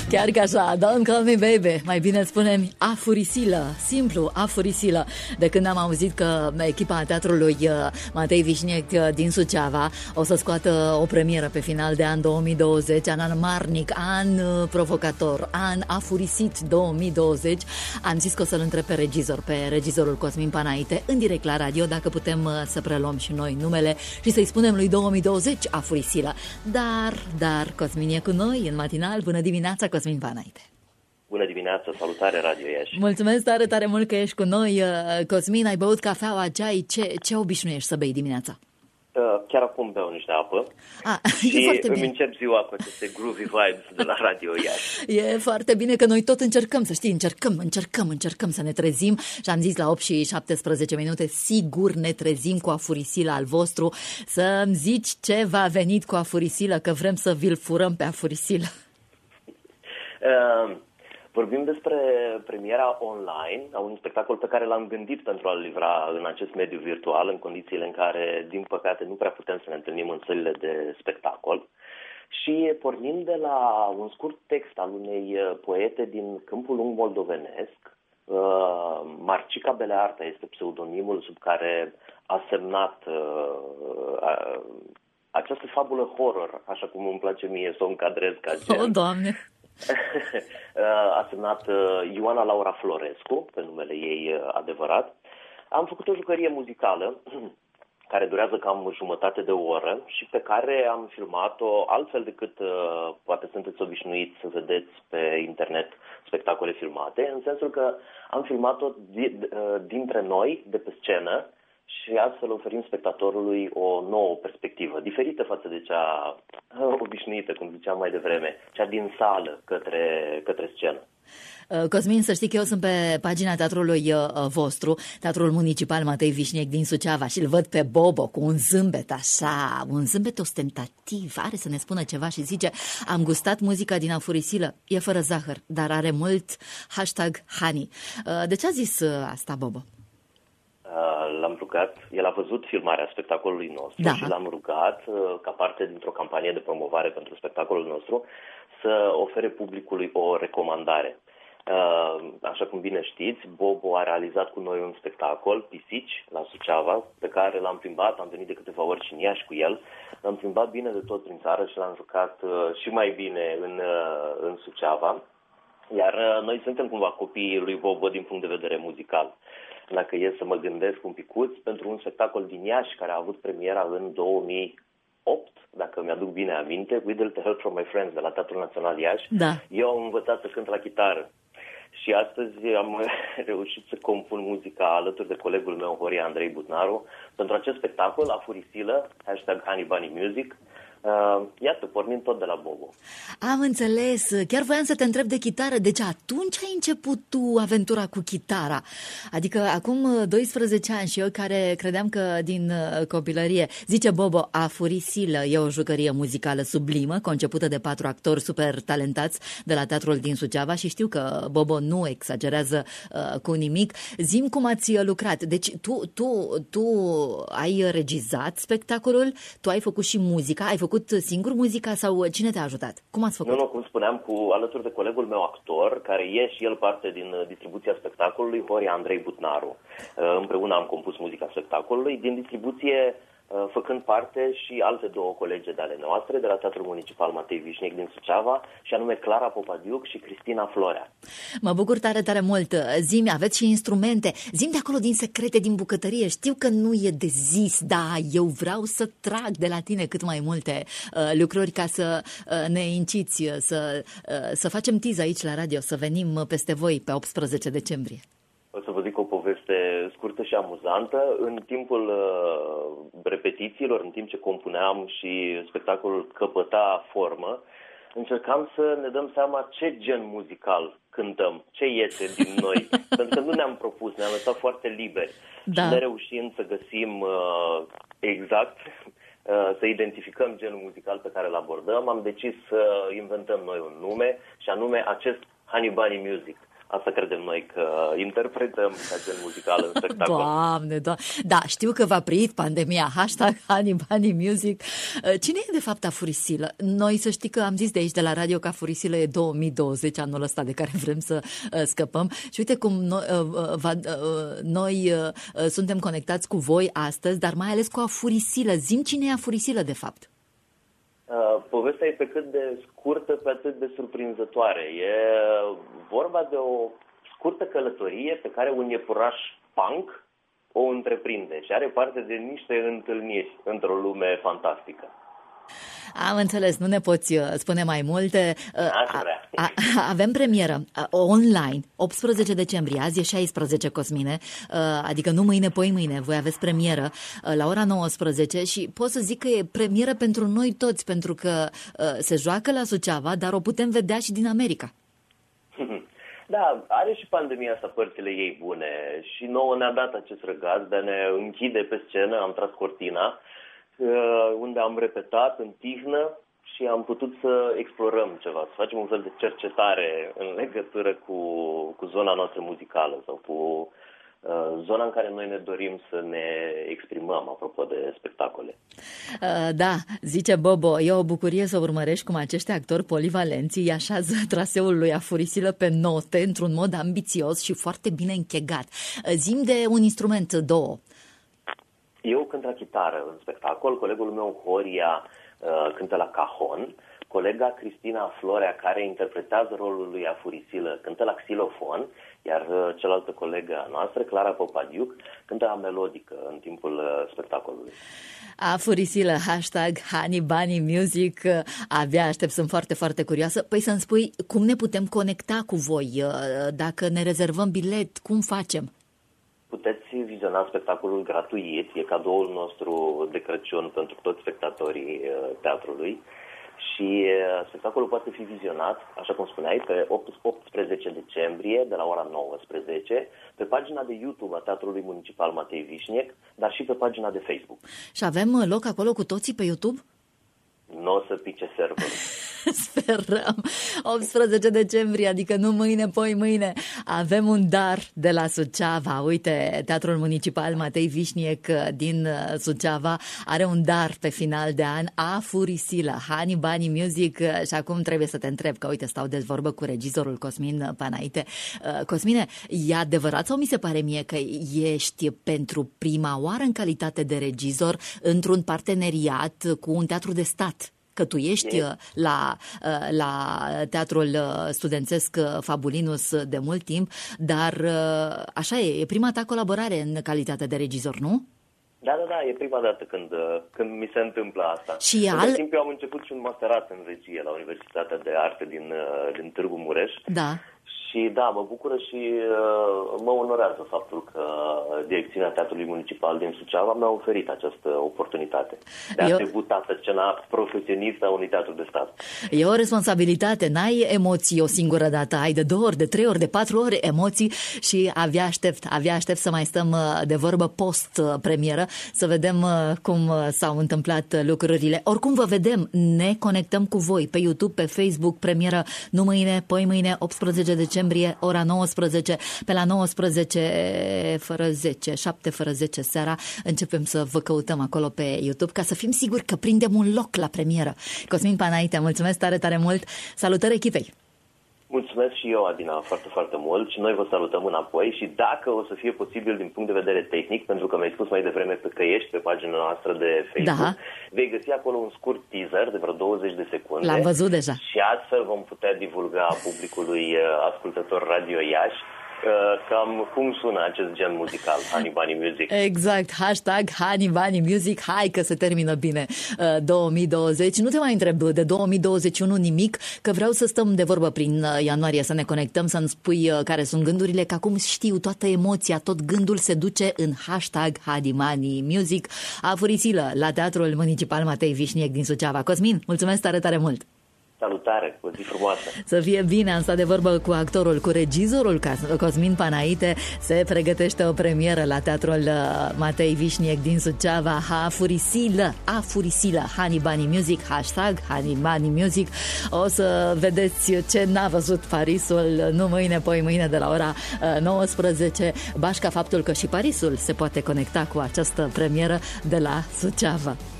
Chiar că așa, Don't Call Me Baby, mai bine spunem Afurisilă, simplu Afurisilă. De când am auzit că echipa teatrului Matei Vișnec din Suceava o să scoată o premieră pe final de an 2020, an marnic, an provocator, an afurisit 2020, am zis că o să-l întreb pe regizorul Cosmin Panaite, în direct la radio, dacă putem să preluăm și noi numele și să-i spunem lui 2020 Afurisilă. Dar Cosmin e cu noi în matinal. Bună dimineața, Cosmin Panaite! Bună dimineața, salutare Radio Iași! Mulțumesc tare mult că ești cu noi. Cosmin, ai băut cafeaua, ceai? Ce obișnuiești să bei dimineața? Chiar acum beau niște apă și îmi încep ziua cu aceste groovy vibes de la Radio Iași. E foarte bine că noi tot încercăm, să știi, încercăm să ne trezim și am zis la 8 și 17 minute, sigur ne trezim cu Afurisilă al vostru, să-mi zici ce v-a venit cu Afurisilă, că vrem să vi-l furăm pe Afurisilă. Vorbim despre premiera online a unui spectacol pe care l-am gândit pentru a-l livra în acest mediu virtual, în condițiile în care, din păcate, nu prea putem să ne întâlnim în sălile de spectacol. Și pornim de la un scurt text al unei poete din Câmpul Lung moldovenesc, Marcica Belearta este pseudonimul sub care a semnat această fabulă horror, așa cum îmi place mie să o încadrez ca gen. Oh, Doamne! A semnat Ioana Laura Florescu, pe numele ei adevărat. Am făcut o jucărie muzicală care durează cam jumătate de oră și pe care am filmat-o altfel decât poate sunteți obișnuiți să vedeți pe internet spectacole filmate, în sensul că am filmat-o dintre noi, de pe scenă, și astfel oferim spectatorului o nouă perspectivă, diferită față de cea obișnuită, cum ziceam mai devreme, cea din sală către scenă. Cosmin, să știi că eu sunt pe pagina teatrului vostru, Teatrul Municipal Matei Vișnec din Suceava, și îl văd pe Bobo cu un zâmbet așa, un zâmbet ostentativ, are să ne spună ceva și zice: am gustat muzica din Afurisilă, e fără zahăr, dar are mult #honey. De ce a zis asta, Bobo? L-am rugat, el a văzut filmarea spectacolului nostru și l-am rugat, ca parte dintr-o campanie de promovare pentru spectacolul nostru, să ofere publicului o recomandare. Așa cum bine știți, Bobo a realizat cu noi un spectacol, Pisici, la Suceava, pe care l-am plimbat, am venit de câteva ori și în Iași cu el, l-am plimbat bine de tot prin țară și l-am jucat și mai bine în Suceava, iar noi suntem cumva copiii lui Bobo din punct de vedere muzical. Dacă e să mă gândesc un picuț, pentru un spectacol din Iași care a avut premiera în 2008, dacă mi-aduc bine aminte, With a Little Help from My Friends, de la Teatrul Național Iași, eu am învățat să cânt la chitară. Și astăzi am reușit să compun muzica alături de colegul meu, Horia Andrei Butnaru, pentru acest spectacol, Afurisilă, #HoneyBunnyMusic. Iată, pornim tot de la Bobo. Am înțeles, chiar voiam să te întreb de chitară, deci atunci ai început tu aventura cu chitara, adică acum 12 ani, și eu care credeam că din copilărie, zice Bobo, Afurisilă e o jucărie muzicală sublimă, concepută de 4 actori super talentați de la Teatrul din Suceava, și știu că Bobo nu exagerează cu nimic. Zi-mi cum ați lucrat, deci tu ai regizat spectacolul, tu ai făcut și muzica, ai făcut singur muzica sau cine te-a ajutat? Cum ați făcut? Nu, cum spuneam, alături de colegul meu actor, care e și el parte din distribuția spectacolului, Horia Andrei Butnaru. Împreună am compus muzica spectacolului, din distribuție făcând parte și alte două colege de ale noastre, de la Teatrul Municipal Matei Vișnec din Suceava, și anume Clara Popadiuc și Cristina Florea. Mă bucur tare mult. Zi-mi, aveți și instrumente. Zi-mi de acolo din secrete, din bucătărie. Știu că nu e de zis, dar eu vreau să trag de la tine cât mai multe lucruri ca să ne inciți, să facem teaz aici la radio, să venim peste voi pe 18 decembrie. O să vă zic o poveste scurtă și amuzantă. În timpul repetițiilor, în timp ce compuneam și spectacolul căpăta formă, încercam să ne dăm seama ce gen muzical cântăm, ce iese din noi. Pentru că nu ne-am propus, ne-am lăsat foarte liberi. Și nereușind să găsim exact, să identificăm genul muzical pe care îl abordăm, am decis să inventăm noi un nume, și anume acest HoneyBunnyMusic. Asta credem noi, că interpretăm ca gen muzical în spectacol. Doamne. Da, știu că v-a prit pandemia. #Honey Bunny Music. Cine e de fapt Afurisilă? Noi să știi că am zis de aici de la radio că Afurisilă e 2020, anul ăsta de care vrem să scăpăm. Și uite cum noi suntem conectați cu voi astăzi, dar mai ales cu Afurisilă. Zi-mi cine e Afurisilă de fapt. Povestea e pe cât de scurtă, pe atât de surprinzătoare. E vorba de o scurtă călătorie pe care un iepuraș punk o întreprinde și are parte de niște întâlniri într-o lume fantastică. Am înțeles, nu ne poți spune mai multe. Aș vrea. Avem premieră online, 18 decembrie, azi e 16, Cosmine, adică nu mâine, poi mâine, voi aveți premieră la ora 19 și pot să zic că e premieră pentru noi toți, pentru că se joacă la Suceava, dar o putem vedea și din America. Da, are și pandemia asta părțile ei bune și nouă ne-a dat acest răgaz de a ne închide pe scenă, am tras cortina, unde am repetat în tihnă și am putut să explorăm ceva, să facem un fel de cercetare în legătură cu zona noastră muzicală sau cu zona în care noi ne dorim să ne exprimăm, apropo de spectacole. Da, zice Bobo, e o bucurie să urmărești cum acești actori polivalenți îi așează traseul lui Afurisilă pe note într-un mod ambițios și foarte bine închegat. Zi-mi de un instrument, două. Eu cânt la chitară în spectacol, colegul meu Horia cântă la cajon, colega Cristina Florea, care interpretează rolul lui Afurisilă, cântă la xilofon, iar cealaltă colegă noastră, Clara Popadiuc, cântă la melodică în timpul spectacolului. Afurisilă, #Honey Bunny Music, abia aștept, sunt foarte, foarte curioasă. Păi să-mi spui, cum ne putem conecta cu voi? Dacă ne rezervăm bilet, cum facem? Puteți viziona spectacolul gratuit, e cadoul nostru de Crăciun pentru toți spectatorii teatrului și spectacolul poate fi vizionat, așa cum spuneai, pe 18 decembrie de la ora 19 pe pagina de YouTube a Teatrului Municipal Matei Vișniec, dar și pe pagina de Facebook. Și avem loc acolo cu toții pe YouTube? Nu o să pice serverul. Sperăm. 18 decembrie, adică nu mâine, poi mâine. Avem un dar de la Suceava. Uite, Teatrul Municipal Matei Vișniec din Suceava are un dar pe final de an, Afurisilă, Honey Bunny Music. Și acum trebuie să te întreb, că uite, stau de vorbă cu regizorul Cosmin Panaite. Cosmine, e adevărat sau mi se pare mie că ești pentru prima oară în calitate de regizor într-un parteneriat cu un teatru de stat? Că tu ești la Teatrul Studențesc Fabulinus de mult timp, dar așa e prima ta colaborare în calitate de regizor, nu? Da, e prima dată când mi se întâmplă asta. Și în timp eu am început și un masterat în regie la Universitatea de Arte din Târgu Mureș. Da. Și da, mă bucură și mă onorează faptul că direcțiunea Teatrului Municipal din Suceava mi-a oferit această oportunitate de a debuta pe scena profesionistă a unui teatru de stat. E o responsabilitate, n-ai emoții o singură dată, ai de 2 ori, de 3 ori, de 4 ori emoții și abia aștept să mai stăm de vorbă post-premieră, să vedem cum s-au întâmplat lucrurile. Oricum vă vedem, ne conectăm cu voi pe YouTube, pe Facebook, premieră nu mâine, poi mâine, 18 decembrie, ora 19, pe la 19 fără 10, 7 fără 10 seara, începem să vă căutăm acolo pe YouTube ca să fim siguri că prindem un loc la premieră. Cosmin Panaite, mulțumesc tare, tare mult! Salutări echipei! Mulțumesc și eu, Adina, foarte, foarte mult și noi vă salutăm înapoi și dacă o să fie posibil din punct de vedere tehnic, pentru că mi-ai spus mai devreme că ești pe pagina noastră de Facebook, vei găsi acolo un scurt teaser de vreo 20 de secunde. L-am văzut deja. Și astfel vom putea divulga publicului ascultător Radio Iași cam cum sună acest gen muzical, Honey Bunny Music. Exact, #Honey Bunny Music, hai că se termină bine 2020. Nu te mai întreb de 2021 nimic, că vreau să stăm de vorbă prin ianuarie, să ne conectăm, să-mi spui care sunt gândurile, că acum știu toată emoția, tot gândul se duce în #Honey Bunny Music. Afurisilă la Teatrul Municipal Matei Vișniec din Suceava. Cosmin, mulțumesc tare, tare mult! Salutare, o zi frumoasă! Să fie bine, am stat de vorbă cu actorul, cu regizorul Cosmin Panaite. Se pregătește o premieră la Teatrul Matei Vișniec din Suceava. A Furisilă, Honey Bunny Music, hashtag Honey Bunny Music. O să vedeți ce n-a văzut Parisul, nu mâine, poi mâine de la ora 19. Bașca faptul că și Parisul se poate conecta cu această premieră de la Suceava.